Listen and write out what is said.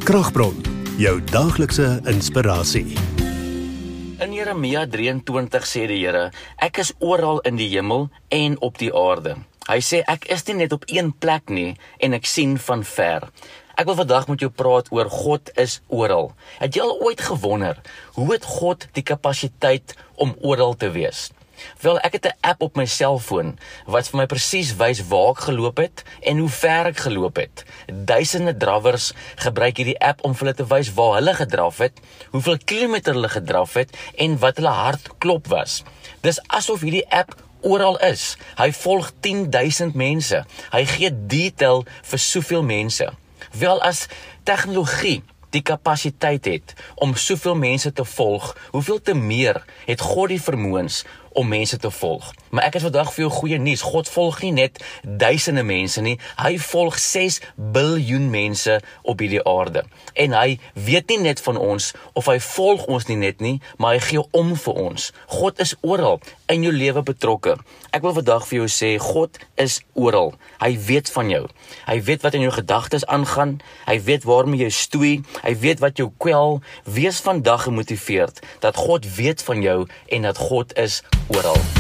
Kragbron, jou daaglikse inspirasie. In Jeremia 23 sê die Here, ek is oral in die hemel en op die aarde. Hy sê, ek is nie net op een plek nie en ek sien van ver. Ek wil vandag met jou praat oor God is oral. Het jy al ooit gewonder, hoe het God die kapasiteit om oral te wees? Wel, ek het 'n app op my selfoon wat vir my presies wys waar ek geloop het en hoe ver ek geloop het. Duisende drawers gebruik hierdie app om vir hulle te wys waar hulle gedraf het, hoeveel kilometer hulle gedraf het en wat hulle hartklop was. Dis asof hierdie app oral is. Hy volg 10.000 mense. Hy gee detail vir soveel mense. Wel, as tegnologie die kapasiteit het om soveel mense te volg, hoeveel te meer het God die vermoëns om mense te volg. Maar ek het vandag vir jou goeie nuus. God volg nie net duisende mense nie, hy volg 6 biljoen mense op hierdie aarde. En hy weet nie net van ons, of hy volg ons nie net nie, maar hy gee om vir ons. God is oral in jou lewe betrokke. Ek wil vandag vir jou sê, God is oral. Hy weet van jou. Hy weet wat in jou gedagtes aangaan. Hy weet waarmee jy stoei. Hy weet wat jou kwel. Wees vandag gemotiveerd dat God weet van jou en dat God is oral.